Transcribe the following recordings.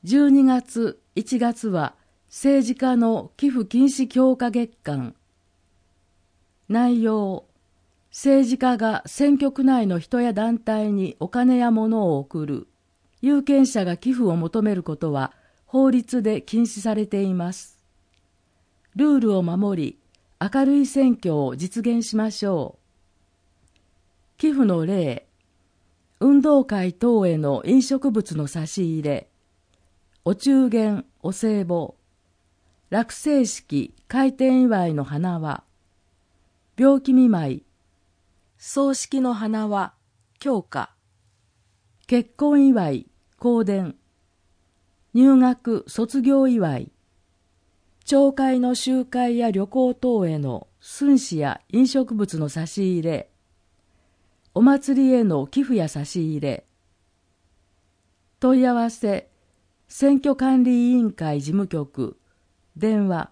12月、1月は政治家の寄付禁止強化月間。内容、政治家が選挙区内の人や団体にお金や物を送る、有権者が寄付を求めることは法律で禁止されています。ルールを守り、明るい選挙を実現しましょう。寄付の例、運動会等への飲食物の差し入れ、お中元、お歳暮、落成式、開店祝いの花輪、病気見舞い、葬式の花輪、供花、結婚祝い、香典、入学、卒業祝い、町会の集会や旅行等への寸志や飲食物の差し入れ、お祭りへの寄付や差し入れ、問い合わせ、選挙管理委員会事務局、電話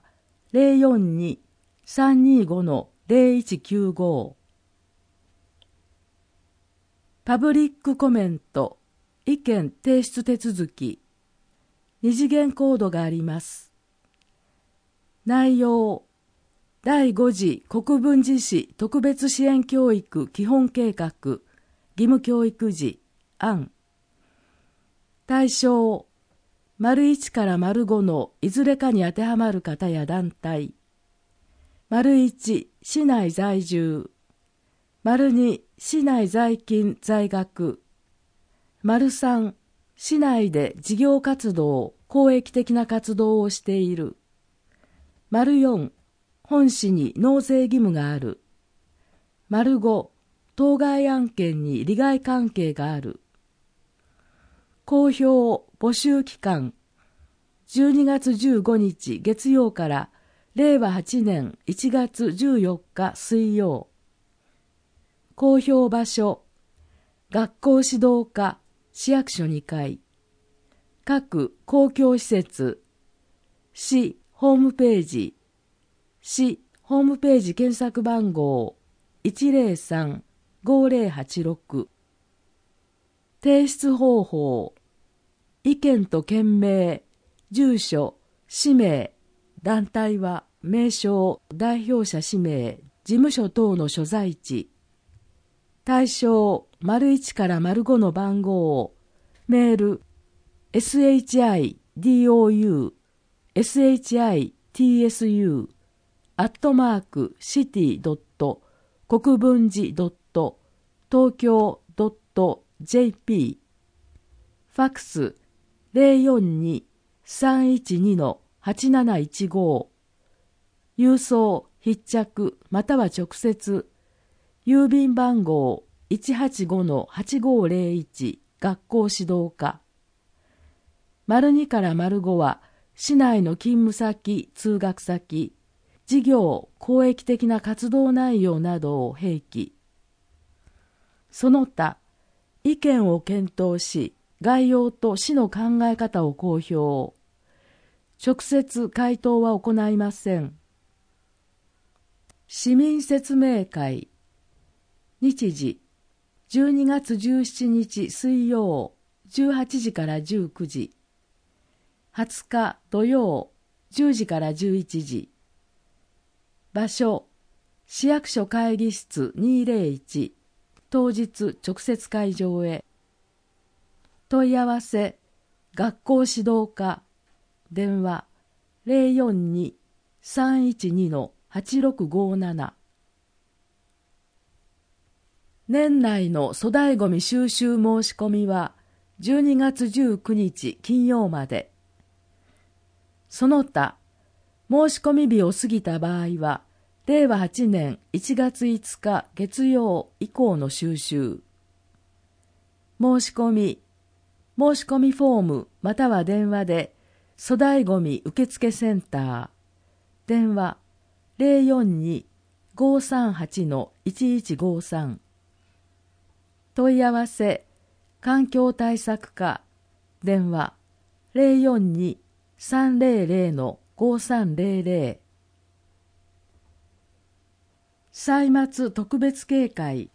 042-325-0195。パブリックコメント、意見提出手続き、二次元コードがあります。内容、第5次国分寺市特別支援教育基本計画、義務教育時、案。対象、1から5のいずれかに当てはまる方や団体。1、市内在住。2、市内在勤在学。3、市内で事業活動、公益的な活動をしている。4、本市に納税義務がある。5、当該案件に利害関係がある。公表募集期間12月15日月曜から令和8年1月14日水曜。公表場所、学校指導課市役所2階。各公共施設、市ホームページ、市ホームページ検索番号 103-5086。提出方法、意見と件名、住所、氏名、団体は名称、代表者氏名、事務所等の所在地。対象、1から5の番号を、メール、shidou、shitsu、city. 国分寺 .tokyo.jp。 ファクス 042-312-8715。郵送、必着または直接、郵便番号 185-8501 学校指導課。2から5は市内の勤務先、通学先、事業、公益的な活動内容などを併記。その他、意見を検討し、概要と市の考え方を公表。直接回答は行いません。市民説明会。日時、12月17日水曜、18時から19時。20日土曜、10時から11時。場所、市役所会議室201。当日直接会場へ。問い合わせ、学校指導課、電話 042-312-8657。年内の粗大ごみ収集申し込みは12月19日金曜まで。その他、申し込み日を過ぎた場合は、令和8年1月5日月曜以降の収集。申し込みフォームまたは電話で、粗大ごみ受付センター。電話 042-538-1153。問い合わせ、環境対策課。電話 042-300-5300。歳末特別警戒。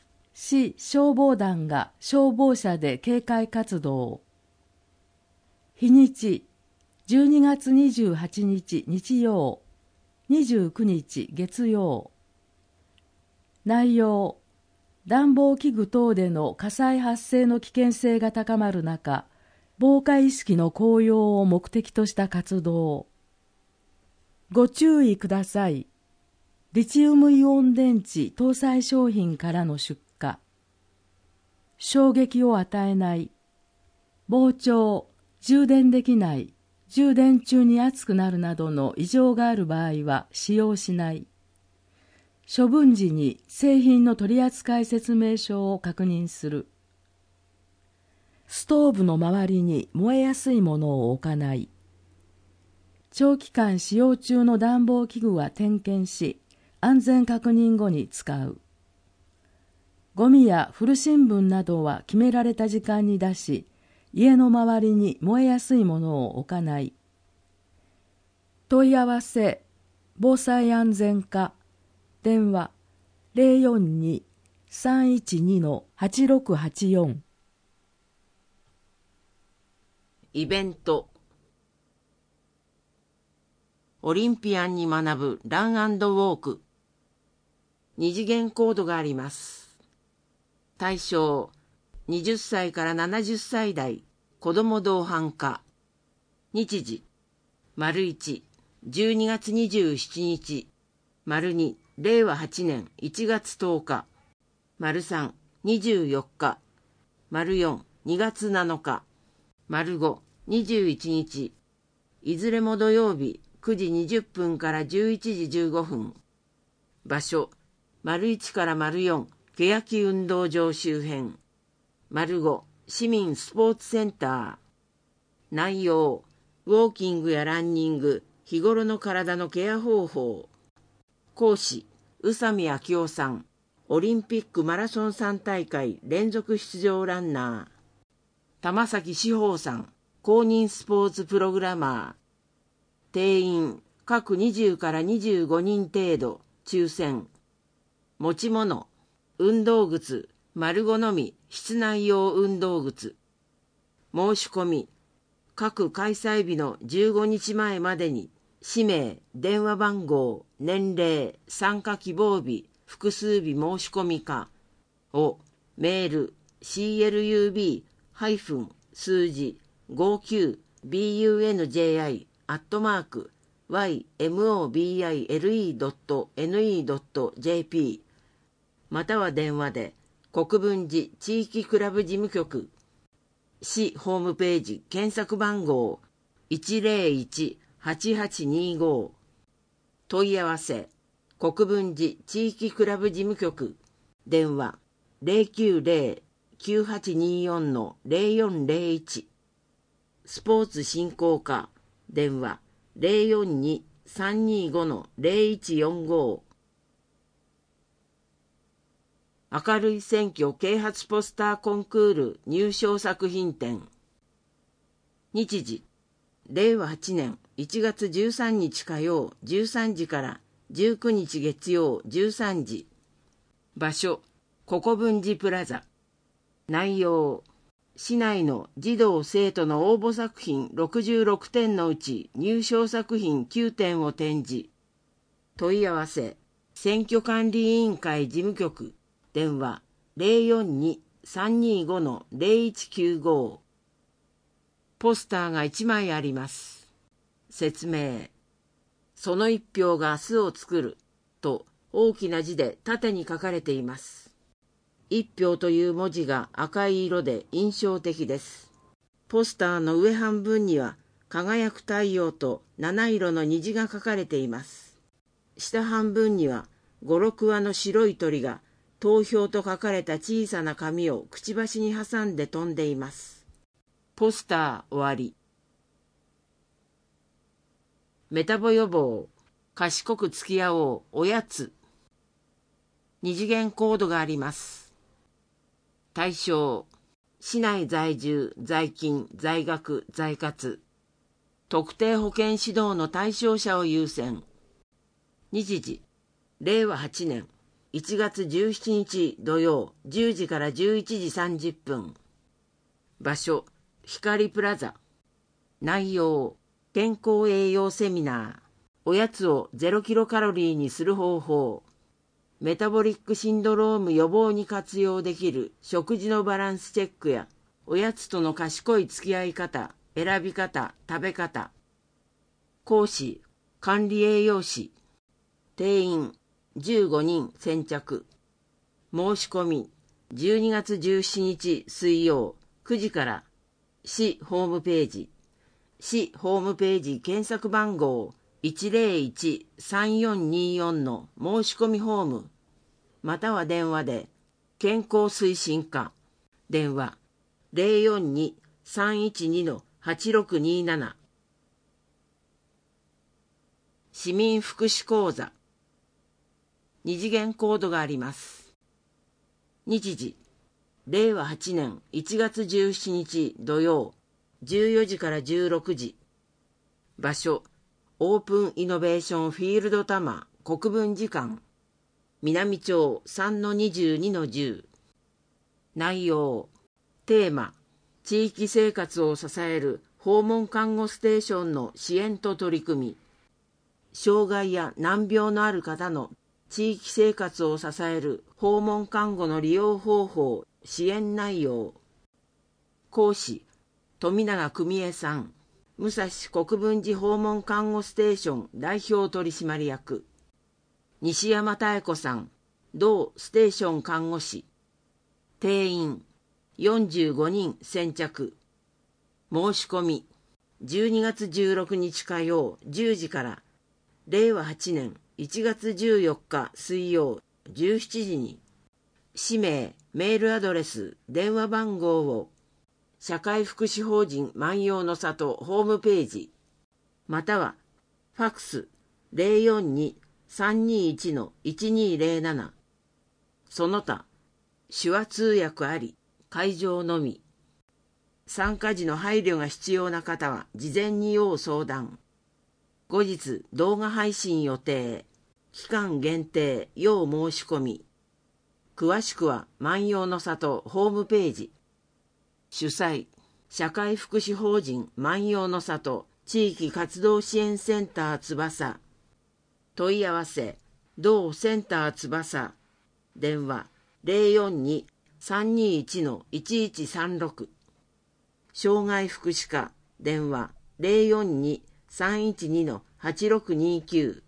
市消防団が消防車で警戒活動。 日にち12月28日日曜、29日月曜。内容、暖房器具等での火災発生の危険性が高まる中、防火意識の高揚を目的とした活動。ご注意ください。リチウムイオン電池搭載商品からの出火。衝撃を与えない。膨張、充電できない、充電中に熱くなるなどの異常がある場合は使用しない。処分時に製品の取扱説明書を確認する。ストーブの周りに燃えやすいものを置かない。長期間使用中の暖房器具は点検し、安全確認後に使う。ゴミや古新聞などは決められた時間に出し、家の周りに燃えやすいものを置かない。問い合わせ、防災安全課、電話 042-312-8684。 イベント。オリンピアンに学ぶラン&ウォーク。二次元コードがあります。対象、20歳から70歳代、子ども同伴化。日時、1、12月27日、2、令和8年1月10日、3、24日、4、2月7日、5、21日、いずれも土曜日9時20分から11時15分。場所、1から4、欅運動場周辺。5、市民スポーツセンター。内容、ウォーキングやランニング、日頃の体のケア方法。講師、宇佐美明夫さん。オリンピックマラソン3大会連続出場ランナー。玉崎志保さん。公認スポーツプログラマー。定員、各20から25人程度、抽選。持ち物、運動靴、丸好み、室内用運動靴。申し込み、各開催日の15日前までに、氏名、電話番号、年齢、参加希望日、複数日申し込みかをメール CLUB- 数字 59BUNJI@ymobile.ne.jp または電話で国分寺地域クラブ事務局市ホームページ検索番号 101-8825 問い合わせ国分寺地域クラブ事務局電話 090-9824-0401 スポーツ振興課電話 042-325-0145 明るい選挙啓発ポスターコンクール入賞作品展。日時、令和8年1月13日火曜13時から19日月曜13時。場所、国分寺プラザ。内容、市内の児童生徒の応募作品66点のうち入賞作品9点を展示。問い合わせ、選挙管理委員会事務局。電話 042-325-0195 ポスターが1枚あります。説明。その1票が明日を作ると大きな字で縦に書かれています。1票という文字が赤い色で印象的です。ポスターの上半分には輝く太陽と七色の虹が書かれています。下半分には5、6羽の白い鳥が投票と書かれた小さな紙をくちばしに挟んで飛んでいます。ポスター終わり。メタボ予防、賢く付き合おう、おやつ。二次元コードがあります。対象、市内在住、在勤、在学、在活。特定保健指導の対象者を優先。日時、令和8年。1月17日土曜10時から11時30分。場所、光プラザ。 内容、健康栄養セミナー、おやつを0キロカロリーにする方法、メタボリックシンドローム予防に活用できる食事のバランスチェックや、おやつとの賢い付き合い方、選び方、食べ方。講師、管理栄養士。定員、15人先着。申し込み、12月17日水曜9時から、市ホームページ。市ホームページ検索番号101-3424の申し込みフォーム、または電話で、健康推進課、電話042-312-8627。市民福祉講座。二次元コードがあります。日時、令和8年1月17日土曜、14時から16時。場所、オープンイノベーションフィールド多摩国分寺館。南町 3-22-10。内容、テーマ、地域生活を支える訪問看護ステーションの支援と取り組み。障害や難病のある方の地域生活を支える訪問看護の利用方法、支援内容。講師、富永久美恵さん、武蔵国分寺訪問看護ステーション代表取締役。西山妙子さん、同ステーション看護師。定員、45人先着。申し込み、12月16日火曜10時から、令和8年1月14日水曜17時に、氏名、メールアドレス、電話番号を、社会福祉法人万葉の里ホームページ、または、ファクス 042-321-1207、その他、手話通訳あり、会場のみ。参加時の配慮が必要な方は、事前に要相談。後日、動画配信予定。期間限定、要申し込み。詳しくは、万葉の里ホームページ。主催、社会福祉法人万葉の里地域活動支援センター翼。問い合わせ、同センター翼。電話、042-321-1136。障害福祉課、電話、042-312-8629。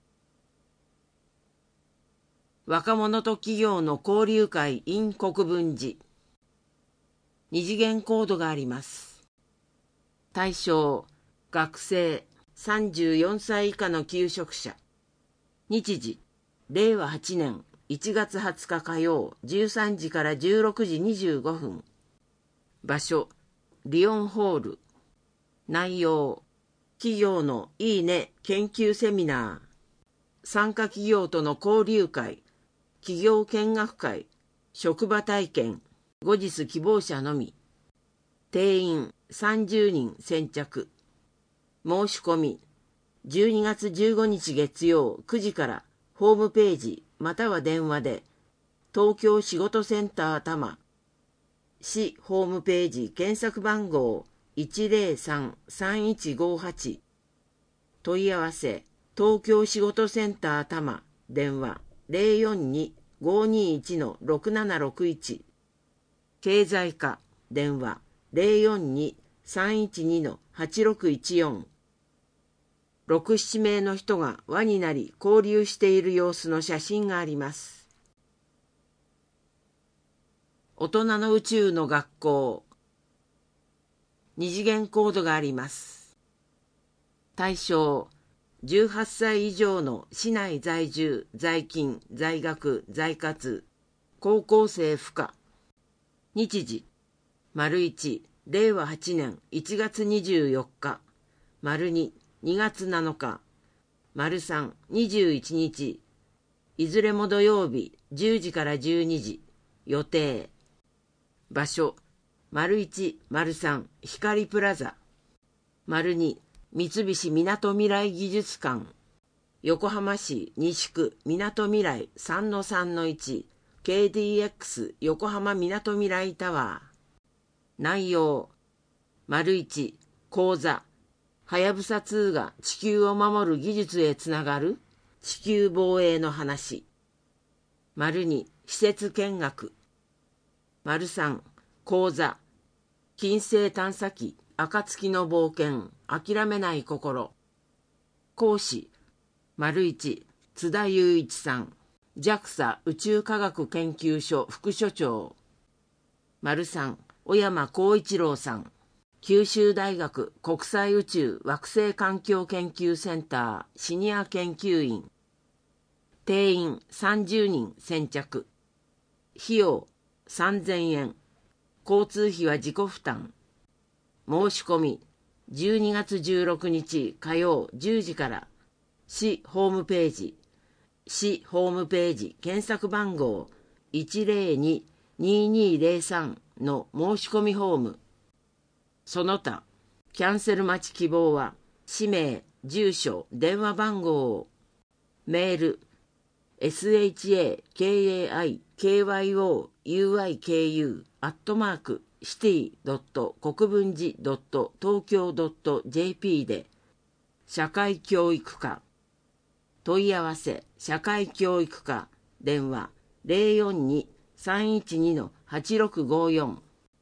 若者と企業の交流会 in 国分寺。二次元コードがあります。対象、学生、34歳以下の求職者。日時、令和8年1月20日火曜13時から16時25分。場所、リオンホール。内容、企業のいいね研究セミナー。参加企業との交流会、企業見学会、職場体験。後日希望者のみ。定員30人先着。申し込み、12月15日月曜9時からホームページまたは電話で、東京仕事センター多摩。市ホームページ検索番号 103-3158。問い合わせ、東京仕事センター多摩。電話042-521-6761。経済課、電話042-312-8614。6、7名の人が輪になり交流している様子の写真があります。大人の宇宙の学校。二次元コードがあります。対象、18歳以上の市内在住、在勤、在学、在活、高校生不可。日時、1、令和8年1月24日、2、2月7日、3、21日、いずれも土曜日10時から12時、予定。場所、1、3、光プラザ。2、三菱みなとみらい技術館。横浜市西区みなとみらい 3-3-1。KDX 横浜みなとみらいタワー。内容、1、講座、 はやぶさ2が地球を守る技術へつながる地球防衛の話。2、施設見学。3、講座。金星探査機、暁の冒険、諦めない心。講師。1、津田雄一さん。JAXA 宇宙科学研究所副所長。3、小山光一郎さん。九州大学国際宇宙惑星環境研究センターシニア研究員。定員30人先着。費用3000円。交通費は自己負担。申し込み12月16日火曜10時から。市ホームページ検索番号 102-2203 の申し込みフォーム。その他、キャンセル待ち希望は、氏名、住所、電話番号を、メール、shakaikyouiku@city.国分寺.東京.jp で、社会教育課、問い合わせ、社会教育課、電話、042-312-8654。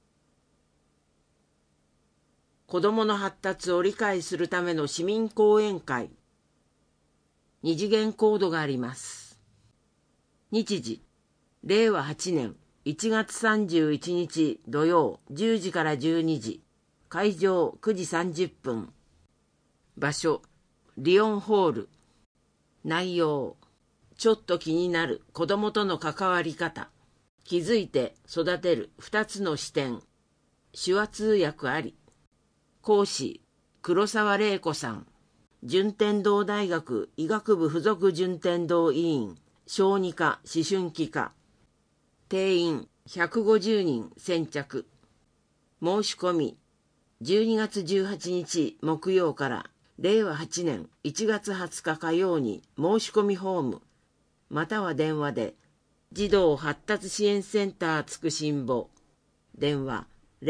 子どもの発達を理解するための市民講演会。二次元コードがあります。日時、令和8年1月31日土曜10時から12時。会場9時30分。場所、リオンホール。内容、ちょっと気になる子どもとの関わり方。気づいて育てる2つの視点。手話通訳あり。講師、黒沢玲子さん。順天堂大学医学部附属順天堂医院、小児科思春期科。定員150人先着。申し込み、12月18日木曜から令和8年1月20日火曜に申し込みフォーム、または電話で、児童発達支援センターつくしんぼ。電話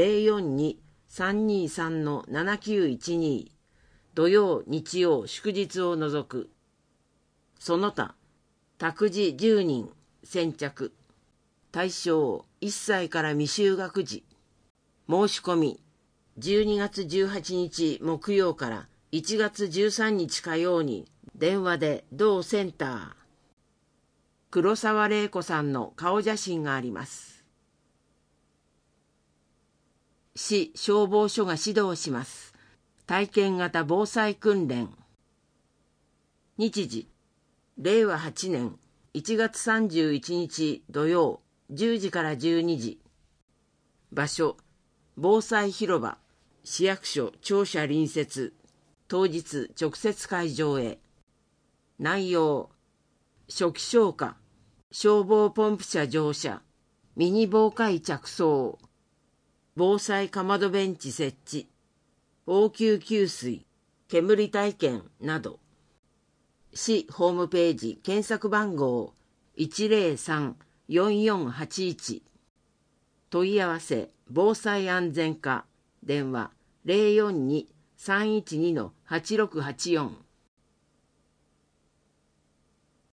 042-323-7912。土曜、日曜、祝日を除く。その他、託児10人先着。対象1歳から未就学児。申し込み、12月18日木曜から1月13日火曜に電話で同センター。黒沢玲子さんの顔写真があります。市消防署が指導します。体験型防災訓練。日時、令和8年1月31日土曜10時から12時。場所、防災広場、市役所庁舎隣接。当日直接会場へ。内容、初期消火、消防ポンプ車乗車、ミニ防火衣着装、防災かまどベンチ設置、応急給水、煙体験など。市ホームページ検索番号 103-4481。問い合わせ防災安全課。電話042-312-8684。